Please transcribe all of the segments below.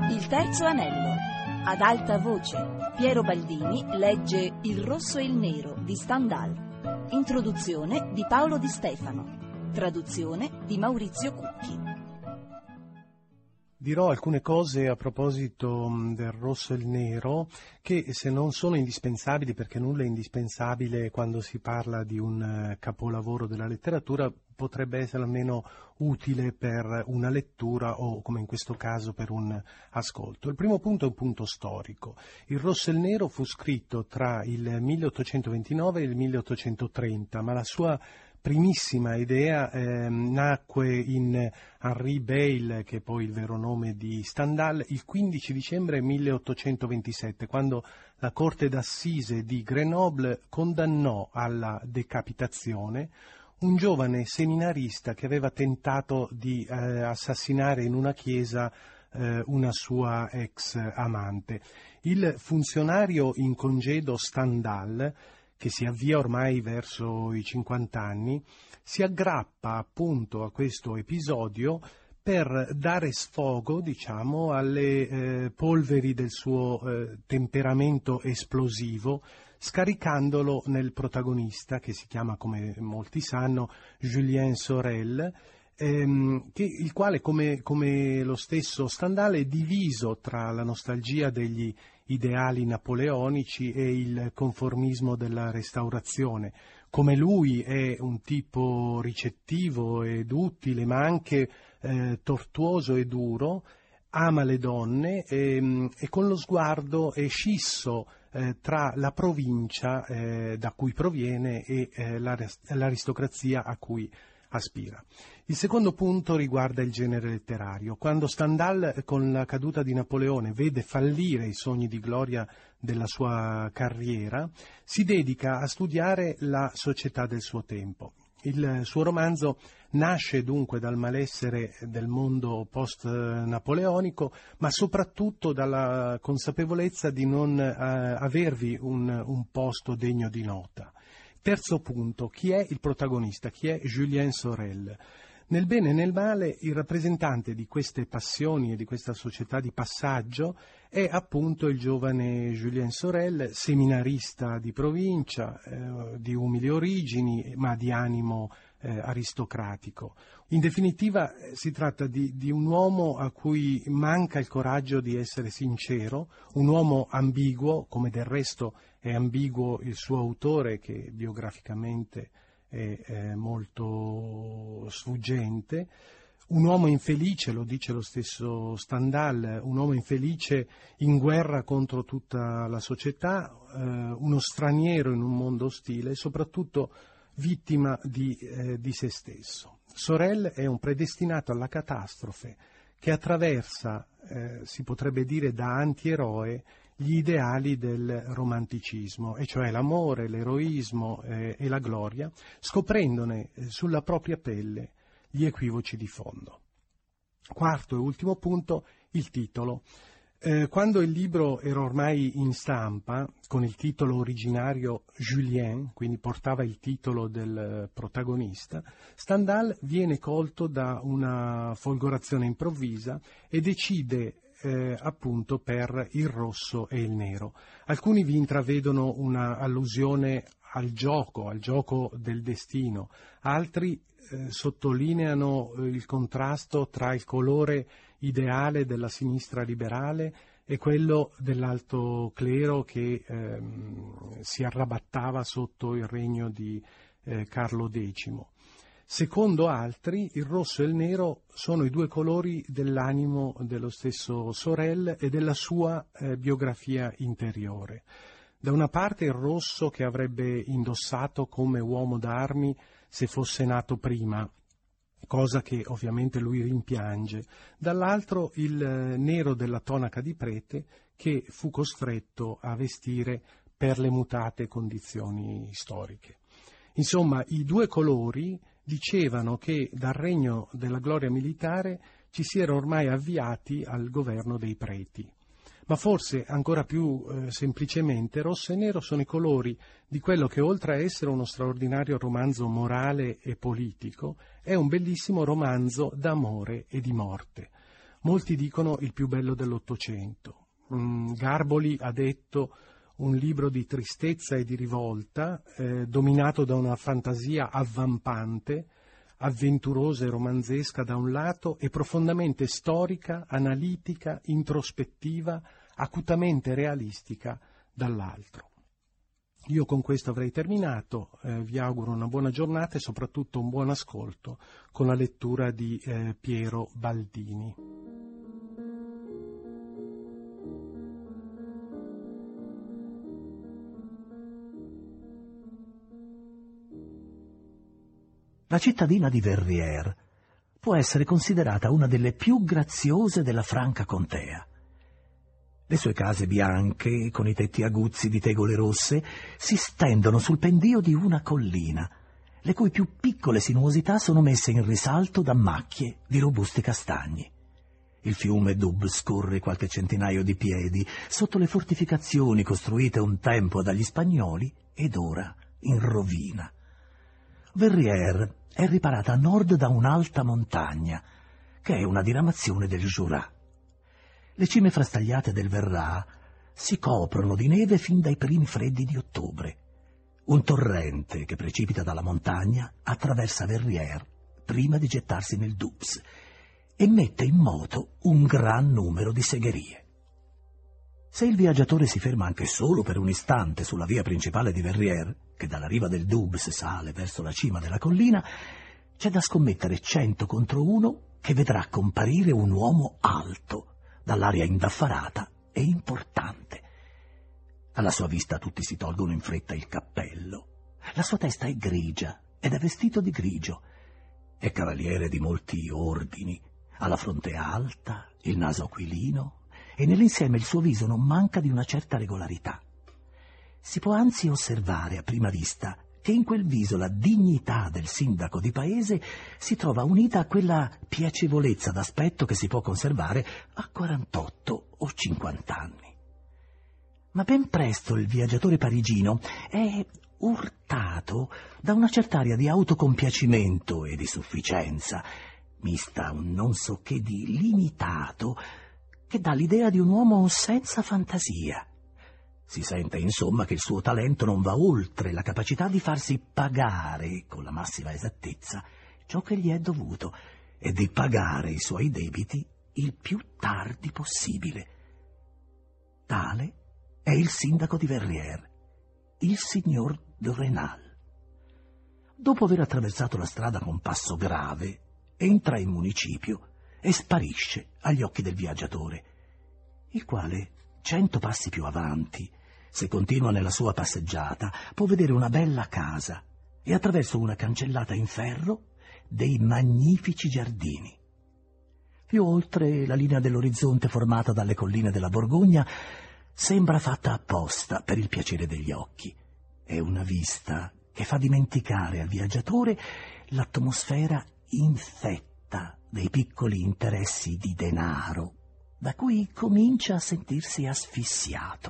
Il terzo anello. Ad alta voce, Piero Baldini legge Il rosso e il nero di Stendhal. Introduzione di Paolo Di Stefano. Traduzione di Maurizio Cucchi. Dirò alcune cose a proposito del rosso e il nero che, se non sono indispensabili, perché nulla è indispensabile quando si parla di un capolavoro della letteratura, potrebbe essere almeno utile per una lettura o, come in questo caso, per un ascolto. Il primo punto è un punto storico. Il rosso e il nero fu scritto tra il 1829 e il 1830, ma la sua primissima idea nacque in Henri Beyle, che è poi il vero nome di Stendhal, il 15 dicembre 1827, quando la Corte d'Assise di Grenoble condannò alla decapitazione un giovane seminarista che aveva tentato di assassinare in una chiesa una sua ex amante. Il funzionario in congedo Stendhal, che si avvia ormai verso i 50 anni, si aggrappa appunto a questo episodio per dare sfogo, diciamo, alle polveri del suo temperamento esplosivo, scaricandolo nel protagonista, che si chiama, come molti sanno, Julien Sorel, il quale, come lo stesso Stendhal, è diviso tra la nostalgia degli ideali napoleonici e il conformismo della Restaurazione. Come lui è un tipo ricettivo ed utile, ma anche tortuoso e duro, ama le donne e con lo sguardo è scisso tra la provincia da cui proviene e l'aristocrazia a cui aspira. Il secondo punto riguarda il genere letterario. Quando Stendhal, con la caduta di Napoleone, vede fallire i sogni di gloria della sua carriera, si dedica a studiare la società del suo tempo. Il suo romanzo nasce dunque dal malessere del mondo post-napoleonico, ma soprattutto dalla consapevolezza di non avervi un posto degno di nota. Terzo punto, chi è il protagonista? Chi è Julien Sorel? Nel bene e nel male, il rappresentante di queste passioni e di questa società di passaggio è appunto il giovane Julien Sorel, seminarista di provincia, di umili origini, ma di animo aristocratico. In definitiva, si tratta di un uomo a cui manca il coraggio di essere sincero, un uomo ambiguo, come del resto è ambiguo il suo autore, che biograficamente è molto sfuggente, un uomo infelice, lo dice lo stesso Stendhal, un uomo infelice in guerra contro tutta la società, uno straniero in un mondo ostile e soprattutto vittima di se stesso. Sorel è un predestinato alla catastrofe che attraversa, si potrebbe dire da antieroe, gli ideali del romanticismo, e cioè l'amore, l'eroismo e la gloria, scoprendone sulla propria pelle gli equivoci di fondo. Quarto e ultimo punto, il titolo. Quando il libro era ormai in stampa, con il titolo originario Julien, quindi portava il titolo del protagonista, Stendhal viene colto da una folgorazione improvvisa e decide appunto per il rosso e il nero. Alcuni vi intravedono una allusione al gioco del destino, altri sottolineano il contrasto tra il colore ideale della sinistra liberale e quello dell'alto clero che si arrabattava sotto il regno di Carlo X. Secondo altri, il rosso e il nero sono i due colori dell'animo dello stesso Sorel e della sua biografia interiore. Da una parte il rosso che avrebbe indossato come uomo d'armi se fosse nato prima, cosa che ovviamente lui rimpiange, dall'altro il nero della tonaca di prete che fu costretto a vestire per le mutate condizioni storiche. Insomma, i due colori dicevano che dal regno della gloria militare ci si era ormai avviati al governo dei preti. Ma forse ancora più semplicemente rosso e nero sono i colori di quello che, oltre a essere uno straordinario romanzo morale e politico, è un bellissimo romanzo d'amore e di morte. Molti dicono il più bello dell'Ottocento. Garboli ha detto un libro di tristezza e di rivolta, dominato da una fantasia avvampante, avventurosa e romanzesca da un lato e profondamente storica, analitica, introspettiva, acutamente realistica dall'altro. Io con questo avrei terminato, vi auguro una buona giornata e soprattutto un buon ascolto con la lettura di Piero Baldini. La cittadina di Verrières può essere considerata una delle più graziose della Franca Contea. Le sue case bianche, con i tetti aguzzi di tegole rosse, si stendono sul pendio di una collina, le cui più piccole sinuosità sono messe in risalto da macchie di robusti castagni. Il fiume Doubs scorre qualche centinaio di piedi sotto le fortificazioni costruite un tempo dagli spagnoli ed ora in rovina. Verrières è riparata a nord da un'alta montagna, che è una diramazione del Jura. Le cime frastagliate del Verrat si coprono di neve fin dai primi freddi di ottobre. Un torrente che precipita dalla montagna attraversa Verrières prima di gettarsi nel Doubs e mette in moto un gran numero di segherie. Se il viaggiatore si ferma anche solo per un istante sulla via principale di Verrières, che dalla riva del Doubs sale verso la cima della collina, c'è da scommettere 100 contro 1 che vedrà comparire un uomo alto, dall'aria indaffarata e importante. Alla sua vista tutti si tolgono in fretta il cappello. La sua testa è grigia ed è vestito di grigio. È cavaliere di molti ordini, ha la fronte alta, il naso aquilino e nell'insieme il suo viso non manca di una certa regolarità. Si può anzi osservare a prima vista che in quel viso la dignità del sindaco di paese si trova unita a quella piacevolezza d'aspetto che si può conservare a 48 o 50 anni. Ma ben presto il viaggiatore parigino è urtato da una certa aria di autocompiacimento e di sufficienza, mista a un non so che di limitato, che dà l'idea di un uomo senza fantasia. Si sente, insomma, che il suo talento non va oltre la capacità di farsi pagare con la massima esattezza ciò che gli è dovuto e di pagare i suoi debiti il più tardi possibile. Tale è il sindaco di Verrières, il signor de Rênal. Dopo aver attraversato la strada con passo grave, entra in municipio e sparisce agli occhi del viaggiatore, il quale 100 passi più avanti, se continua nella sua passeggiata, può vedere una bella casa e attraverso una cancellata in ferro dei magnifici giardini. Più oltre la linea dell'orizzonte formata dalle colline della Borgogna sembra fatta apposta per il piacere degli occhi. È una vista che fa dimenticare al viaggiatore l'atmosfera infetta dei piccoli interessi di denaro, da cui comincia a sentirsi asfissiato.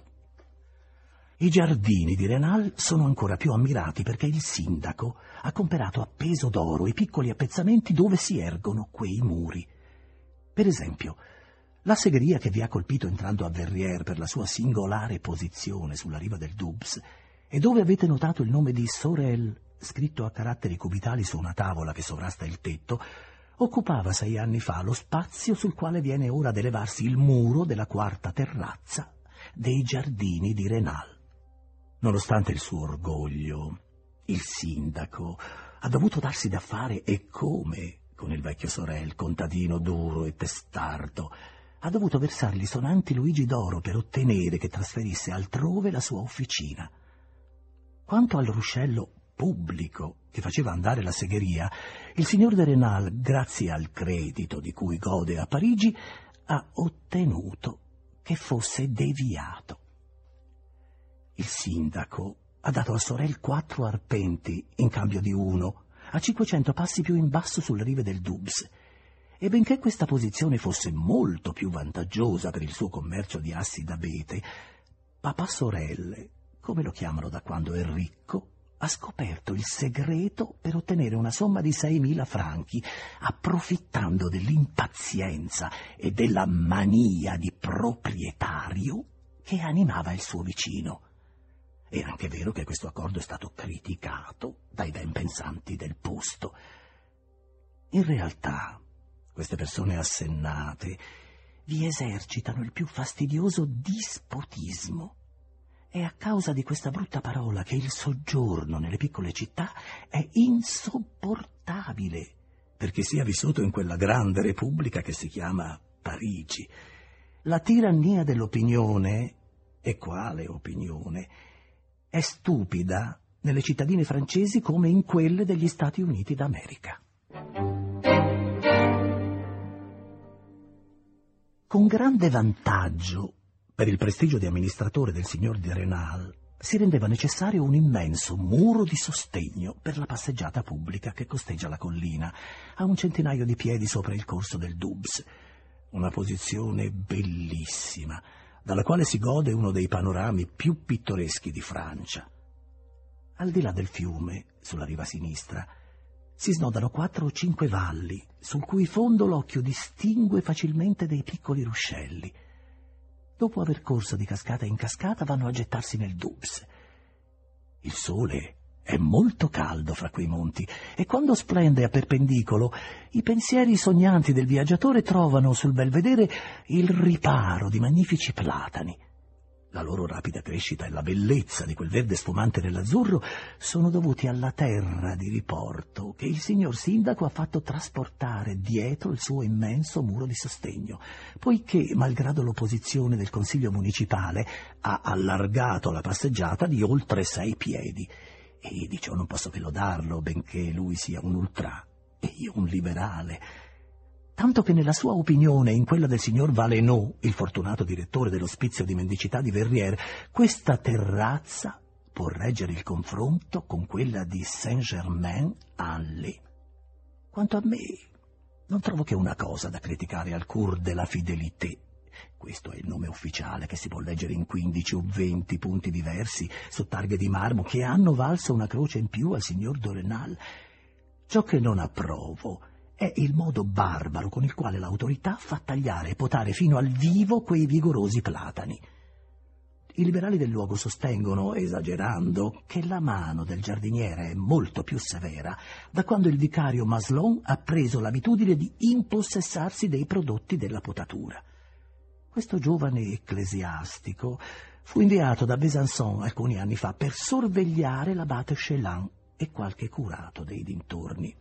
I giardini di Rênal sono ancora più ammirati perché il sindaco ha comperato a peso d'oro i piccoli appezzamenti dove si ergono quei muri. Per esempio, la segheria che vi ha colpito entrando a Verrières per la sua singolare posizione sulla riva del Doubs e dove avete notato il nome di Sorel scritto a caratteri cubitali su una tavola che sovrasta il tetto, occupava 6 anni fa lo spazio sul quale viene ora ad elevarsi il muro della 4ª terrazza dei giardini di Rênal. Nonostante il suo orgoglio, il sindaco ha dovuto darsi da fare e come con il vecchio Sorel, contadino duro e testardo. Ha dovuto versargli sonanti luigi d'oro per ottenere che trasferisse altrove la sua officina. Quanto al ruscello pubblico che faceva andare la segheria, il signor de Rênal, grazie al credito di cui gode a Parigi, ha ottenuto che fosse deviato. Il sindaco ha dato a Sorel 4 arpenti in cambio di 1, a 500 passi più in basso sulle rive del Doubs, e benché questa posizione fosse molto più vantaggiosa per il suo commercio di assi d'abete, Papa Sorel, come lo chiamano da quando è ricco, ha scoperto il segreto per ottenere una somma di 6.000 franchi, approfittando dell'impazienza e della mania di proprietario che animava il suo vicino. È anche vero che questo accordo è stato criticato dai ben pensanti del posto. In realtà, queste persone assennate vi esercitano il più fastidioso dispotismo. È a causa di questa brutta parola che il soggiorno nelle piccole città è insopportabile, perché sia vissuto in quella grande repubblica che si chiama Parigi. La tirannia dell'opinione, e quale opinione, è stupida nelle cittadine francesi come in quelle degli Stati Uniti d'America. Con grande vantaggio per il prestigio di amministratore del signor de Rênal si rendeva necessario un immenso muro di sostegno per la passeggiata pubblica che costeggia la collina, a 100 di piedi sopra il corso del Doubs. Una posizione bellissima, dalla quale si gode uno dei panorami più pittoreschi di Francia. Al di là del fiume, sulla riva sinistra, si snodano 4 o 5 valli, sul cui fondo l'occhio distingue facilmente dei piccoli ruscelli. Dopo aver corso di cascata in cascata vanno a gettarsi nel Doubs. Il sole è molto caldo fra quei monti e quando splende a perpendicolo i pensieri sognanti del viaggiatore trovano sul belvedere il riparo di magnifici platani. La loro rapida crescita e la bellezza di quel verde sfumante nell'azzurro sono dovuti alla terra di riporto che il signor sindaco ha fatto trasportare dietro il suo immenso muro di sostegno, poiché, malgrado l'opposizione del consiglio municipale, ha allargato la passeggiata di oltre 6 piedi. E di ciò non posso che lodarlo, benché lui sia un ultra e io un liberale. Tanto che nella sua opinione e in quella del signor Valenod, il fortunato direttore dell'ospizio di mendicità di Verrières, questa terrazza può reggere il confronto con quella di Saint-Germain-en-Laye. Quanto a me, non trovo che una cosa da criticare al Cours de la Fidélité. Questo è il nome ufficiale che si può leggere in 15 o 20 punti diversi su targhe di marmo che hanno valso una croce in più al signor de Rênal. Ciò che non approvo è il modo barbaro con il quale l'autorità fa tagliare e potare fino al vivo quei vigorosi platani. I liberali del luogo sostengono, esagerando, che la mano del giardiniere è molto più severa da quando il vicario Maslon ha preso l'abitudine di impossessarsi dei prodotti della potatura. Questo giovane ecclesiastico fu inviato da Besançon alcuni anni fa per sorvegliare l'abate Chelan e qualche curato dei dintorni.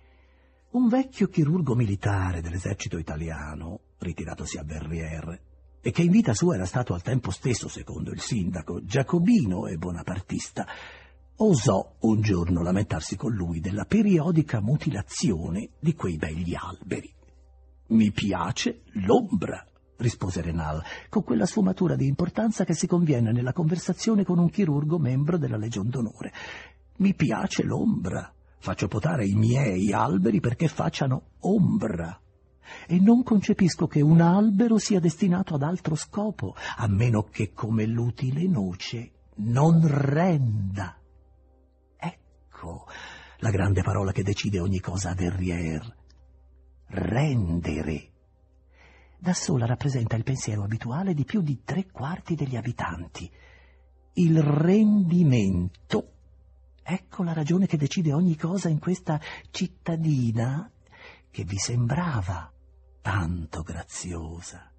Un vecchio chirurgo militare dell'esercito italiano, ritiratosi a Verrières, e che in vita sua era stato al tempo stesso, secondo il sindaco, giacobino e bonapartista, osò un giorno lamentarsi con lui della periodica mutilazione di quei begli alberi. «Mi piace l'ombra», rispose Rênal, con quella sfumatura di importanza che si conviene nella conversazione con un chirurgo membro della Legion d'Onore. «Mi piace l'ombra. Faccio potare i miei alberi perché facciano ombra. E non concepisco che un albero sia destinato ad altro scopo, a meno che come l'utile noce non renda». Ecco la grande parola che decide ogni cosa a Verrières. Rendere. Da sola rappresenta il pensiero abituale di più di 3/4 degli abitanti. Il rendimento. Ecco la ragione che decide ogni cosa in questa cittadina che vi sembrava tanto graziosa.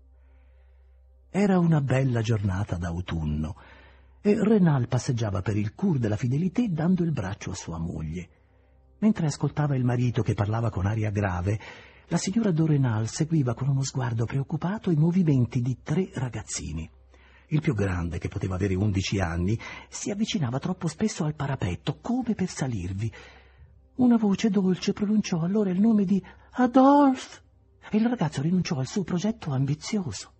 Era una bella giornata d'autunno e Rênal passeggiava per il Cours de la Fidélité dando il braccio a sua moglie. Mentre ascoltava il marito che parlava con aria grave, la signora de Rênal seguiva con uno sguardo preoccupato i movimenti di 3 ragazzini. Il più grande, che poteva avere 11 anni, si avvicinava troppo spesso al parapetto, come per salirvi. Una voce dolce pronunciò allora il nome di Adolphe e il ragazzo rinunciò al suo progetto ambizioso.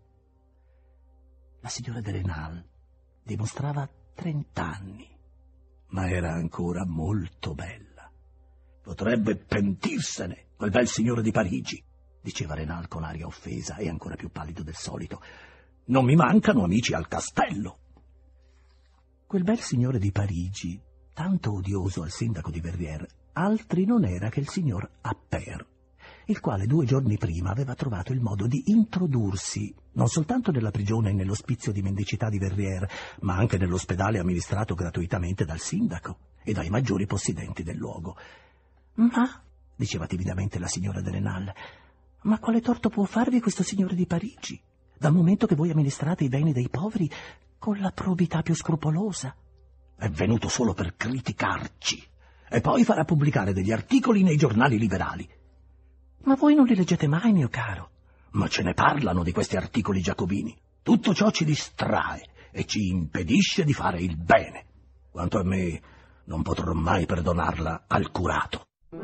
La signora de Rênal dimostrava 30 anni, ma era ancora molto bella. «Potrebbe pentirsene, quel bel signore di Parigi», diceva Rênal con aria offesa e ancora più pallido del solito. «Non mi mancano amici al castello». Quel bel signore di Parigi tanto odioso al sindaco di Verrières altri non era che il signor Appert, il quale 2 giorni prima aveva trovato il modo di introdursi non soltanto nella prigione e nell'ospizio di mendicità di Verrières, ma anche nell'ospedale amministrato gratuitamente dal sindaco e dai maggiori possidenti del luogo. «Ma», diceva timidamente la signora de Rênal, «ma quale torto può farvi questo signore di Parigi, dal momento che voi amministrate i beni dei poveri con la probità più scrupolosa? È venuto solo per criticarci e poi farà pubblicare degli articoli nei giornali liberali». «Ma voi non li leggete mai, mio caro?» «Ma ce ne parlano di questi articoli giacobini. Tutto ciò ci distrae e ci impedisce di fare il bene. Quanto a me, non potrò mai perdonarla al curato».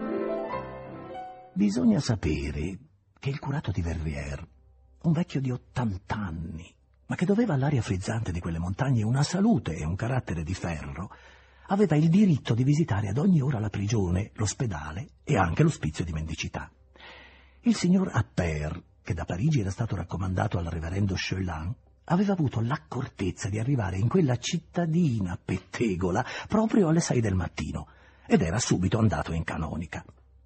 Bisogna sapere che il curato di Verrières, un vecchio di 80 anni, ma che doveva all'aria frizzante di quelle montagne una salute e un carattere di ferro, aveva il diritto di visitare ad ogni ora la prigione, l'ospedale e anche l'ospizio di mendicità. Il signor Appert, che da Parigi era stato raccomandato al reverendo Chélan, aveva avuto l'accortezza di arrivare in quella cittadina pettegola proprio alle 6 del mattino ed era subito andato in canonica.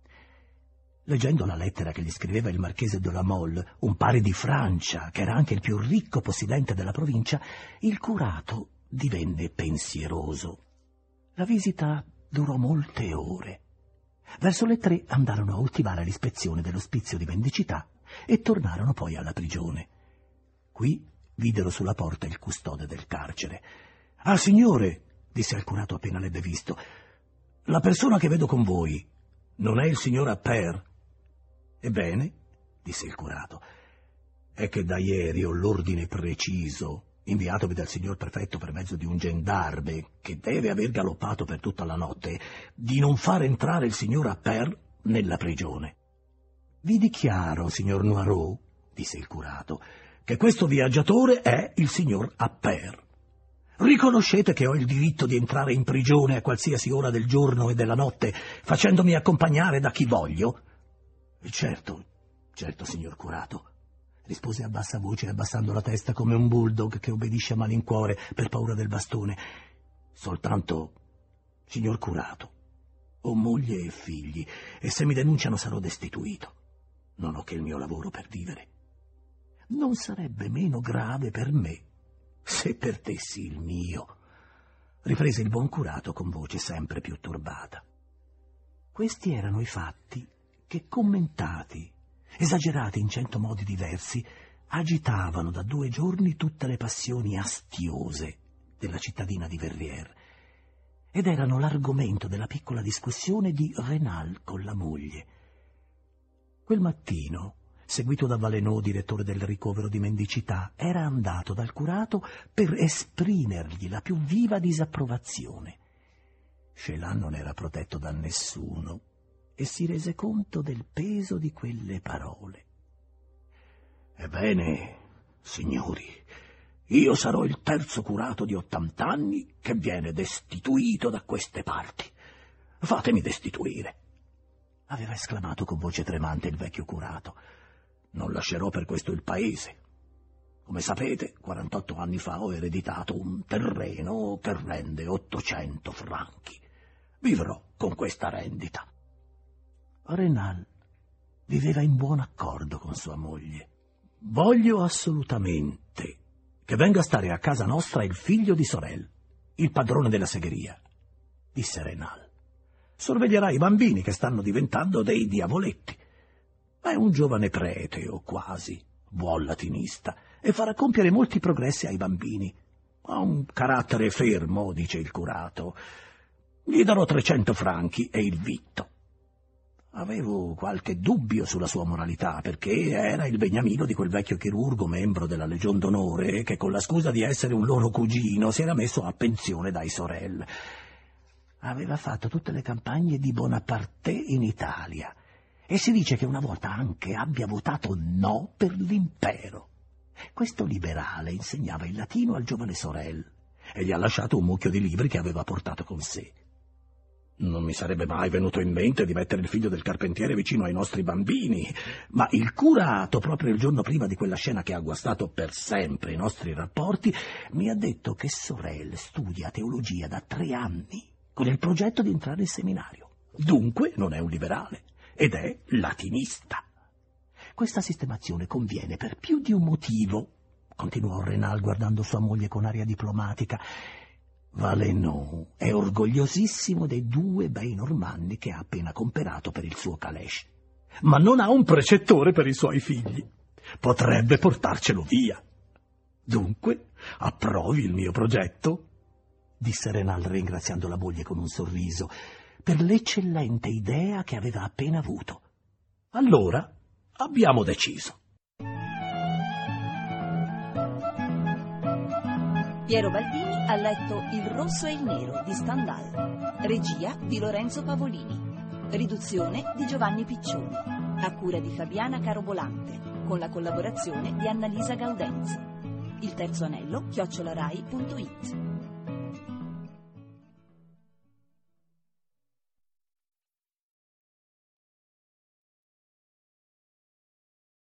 Leggendo la lettera che gli scriveva il marchese de la Mole, un pare di Francia, che era anche il più ricco possidente della provincia, il curato divenne pensieroso. La visita durò molte ore. Verso le 3 andarono a ultimare l'ispezione dell'ospizio di mendicità e tornarono poi alla prigione. Qui videro sulla porta il custode del carcere. «Ah, signore», disse al curato appena l'ebbe visto, «la persona che vedo con voi non è il signor Appert?» «Ebbene», disse il curato, «è che da ieri ho l'ordine preciso, inviatovi dal signor prefetto per mezzo di un gendarme, che deve aver galoppato per tutta la notte, di non far entrare il signor Appert nella prigione». «Vi dichiaro, signor Noirot», disse il curato, «che questo viaggiatore è il signor Appert. Riconoscete che ho il diritto di entrare in prigione a qualsiasi ora del giorno e della notte, facendomi accompagnare da chi voglio?» Certo, signor curato», rispose a bassa voce, abbassando la testa come un bulldog che obbedisce a malincuore per paura del bastone. «Soltanto, signor curato, ho moglie e figli, e se mi denunciano sarò destituito. Non ho che il mio lavoro per vivere. Non sarebbe meno grave per me se perdessi il mio», riprese il buon curato con voce sempre più turbata. Questi erano i fatti che, commentati, esagerati in 100 modi diversi, agitavano da 2 giorni tutte le passioni astiose della cittadina di Verrières ed erano l'argomento della piccola discussione di Rênal con la moglie. Quel mattino, seguito da Valenod, direttore del ricovero di mendicità, era andato dal curato per esprimergli la più viva disapprovazione. Chélan non era protetto da nessuno e si rese conto del peso di quelle parole. «Ebbene, signori, io sarò il 3° curato di 80 anni che viene destituito da queste parti. Fatemi destituire», aveva esclamato con voce tremante il vecchio curato. «Non lascerò per questo il paese. Come sapete, 48 anni fa ho ereditato un terreno che rende 800 franchi. Vivrò con questa rendita». Rênal viveva in buon accordo con sua moglie. «Voglio assolutamente che venga a stare a casa nostra il figlio di Sorel, il padrone della segheria», disse Rênal. «Sorveglierà i bambini che stanno diventando dei diavoletti. È un giovane prete, o quasi, buon latinista, e farà compiere molti progressi ai bambini. Ha un carattere fermo», dice il curato. «Gli darò 300 franchi e il vitto». Avevo qualche dubbio sulla sua moralità, perché era il beniamino di quel vecchio chirurgo, membro della Legion d'Onore, che con la scusa di essere un loro cugino si era messo a pensione dai Sorel. Aveva fatto tutte le campagne di Bonaparte in Italia e si dice che una volta anche abbia votato no per l'impero. Questo liberale insegnava il latino al giovane Sorel e gli ha lasciato un mucchio di libri che aveva portato con sé. Non mi sarebbe mai venuto in mente di mettere il figlio del carpentiere vicino ai nostri bambini, ma il curato, proprio il giorno prima di quella scena che ha guastato per sempre i nostri rapporti, mi ha detto che Sorel studia teologia da 3 anni con il progetto di entrare in seminario. Dunque non è un liberale, ed è latinista. Questa sistemazione conviene per più di un motivo, continuò Renal guardando sua moglie con aria diplomatica. Valenod è orgogliosissimo dei 2 bei normanni che ha appena comperato per il suo calèche, ma non ha un precettore per i suoi figli. Potrebbe portarcelo via. Dunque, approvi il mio progetto? Disse Renal ringraziando la moglie con un sorriso per l'eccellente idea che aveva appena avuto. Allora abbiamo deciso. Piero Baldini ha letto Il rosso e il nero di Stendhal, regia di Lorenzo Pavolini, riduzione di Giovanni Piccioni, a cura di Fabiana Carobolante, con la collaborazione di Annalisa Gaudenzi. Il terzo anello @rai.it